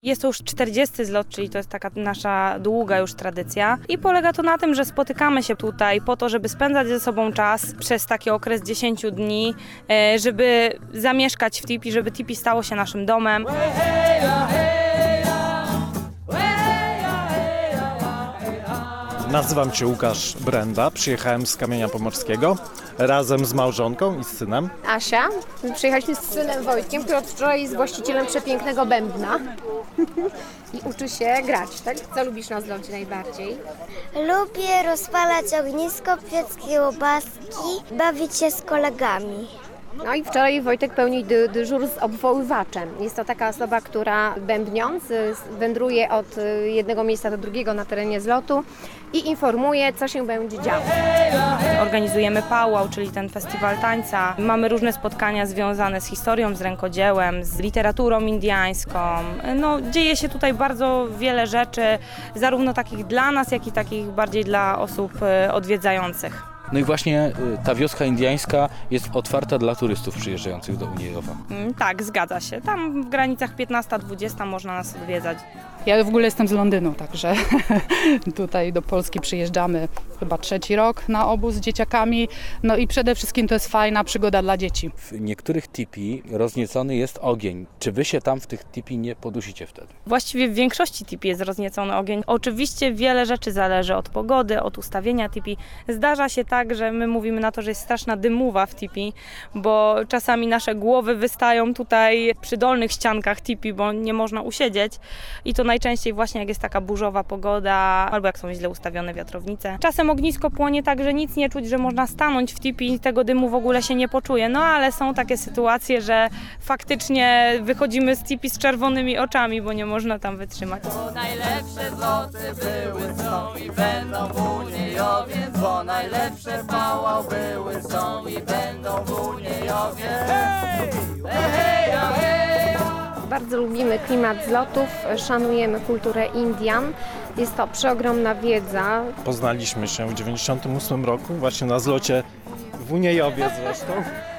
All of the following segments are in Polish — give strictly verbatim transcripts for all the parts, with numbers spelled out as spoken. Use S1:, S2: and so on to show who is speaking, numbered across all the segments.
S1: Jest to już czterdziesty zlot, czyli to jest taka nasza długa już tradycja i polega to na tym, że spotykamy się tutaj po to, żeby spędzać ze sobą czas przez taki okres dziesięciu dni, żeby zamieszkać w tipi, żeby tipi stało się naszym domem.
S2: Nazywam się Łukasz Brenda, przyjechałem z Kamienia Pomorskiego razem z małżonką i z synem.
S3: Asia, przyjechaliśmy z synem Wojtkiem, który od wczoraj jest właścicielem przepięknego bębna i uczy się grać, tak? Co lubisz na zlocie najbardziej?
S4: Lubię rozpalać ognisko, piec kiełbaski, bawić się z kolegami.
S3: No i wczoraj Wojtek pełni dy, dyżur z obwoływaczem. Jest to taka osoba, która bębniąc wędruje od jednego miejsca do drugiego na terenie zlotu i informuje, co się będzie działo.
S1: Organizujemy Powwow, czyli ten festiwal tańca. Mamy różne spotkania związane z historią, z rękodziełem, z literaturą indiańską. No, dzieje się tutaj bardzo wiele rzeczy, zarówno takich dla nas, jak i takich bardziej dla osób odwiedzających.
S5: No i właśnie ta wioska indiańska jest otwarta dla turystów przyjeżdżających do Uniejowa.
S1: Tak, zgadza się. Tam w granicach piętnasta dwudziesta można nas odwiedzać.
S6: Ja w ogóle jestem z Londynu, także tutaj do Polski przyjeżdżamy chyba trzeci rok na obóz z dzieciakami. No i przede wszystkim to jest fajna przygoda dla dzieci.
S5: W niektórych tipi rozniecony jest ogień. Czy wy się tam w tych tipi nie podusicie wtedy?
S1: Właściwie w większości tipi jest rozniecony ogień. Oczywiście wiele rzeczy zależy od pogody, od ustawienia tipi. Zdarza się tak, że my mówimy na to, że jest straszna dymuwa w tipi, bo czasami nasze głowy wystają tutaj przy dolnych ściankach tipi, bo nie można usiedzieć i to najczęściej właśnie jak jest taka burzowa pogoda albo jak są źle ustawione wiatrownice. Czasem ognisko płonie tak, że nic nie czuć, że można stanąć w tipi i tego dymu w ogóle się nie poczuje. No ale są takie sytuacje, że faktycznie wychodzimy z tipi z czerwonymi oczami, bo nie można tam wytrzymać.
S7: Bo najlepsze zloty były, są i będą w Uniejowie, bo najlepsze Powwow były, są i będą w Uniejowie. Hej! Hej, hej, hej!
S3: Bardzo lubimy klimat zlotów, szanujemy kulturę Indian. Jest to przeogromna wiedza.
S2: Poznaliśmy się w dziewięćdziesiątym ósmym roku, właśnie na zlocie w Uniejowie zresztą,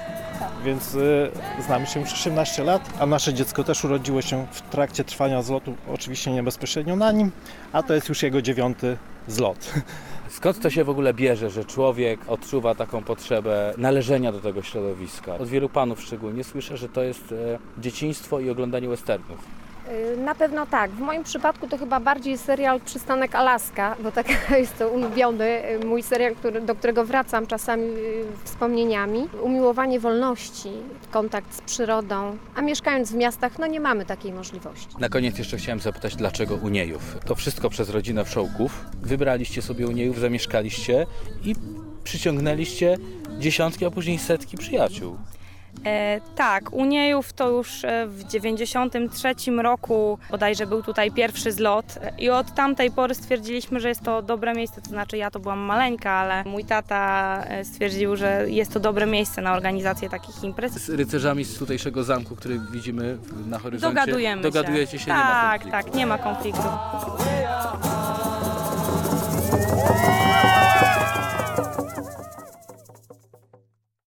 S2: więc y, znamy się już osiemnaście lat, a nasze dziecko też urodziło się w trakcie trwania zlotu, oczywiście nie bezpośrednio na nim, a to jest już jego dziewiąty zlot.
S5: Skąd to się w ogóle bierze, że człowiek odczuwa taką potrzebę należenia do tego środowiska? Od wielu panów szczególnie słyszę, że to jest e, dzieciństwo i oglądanie westernów.
S3: Na pewno tak. W moim przypadku to chyba bardziej serial Przystanek Alaska, bo tak jest to ulubiony mój serial, który, do którego wracam czasami wspomnieniami. Umiłowanie wolności, kontakt z przyrodą, a mieszkając w miastach, no nie mamy takiej możliwości.
S5: Na koniec jeszcze chciałem zapytać, dlaczego Uniejów? To wszystko przez rodzinę Wszołków. Wybraliście sobie Uniejów, zamieszkaliście i przyciągnęliście dziesiątki, a później setki przyjaciół.
S1: E, tak, Uniejów to już w dziewięćdziesiątym trzecim roku bodajże był tutaj pierwszy zlot i od tamtej pory stwierdziliśmy, że jest to dobre miejsce, to znaczy ja to byłam maleńka, ale mój tata stwierdził, że jest to dobre miejsce na organizację takich imprez.
S5: Z rycerzami z tutejszego zamku, który widzimy na horyzoncie,
S1: Dogadujemy
S5: dogadujecie się,
S1: tak,
S5: nie ma konfliktu.
S1: Tak, tak, nie ma konfliktu.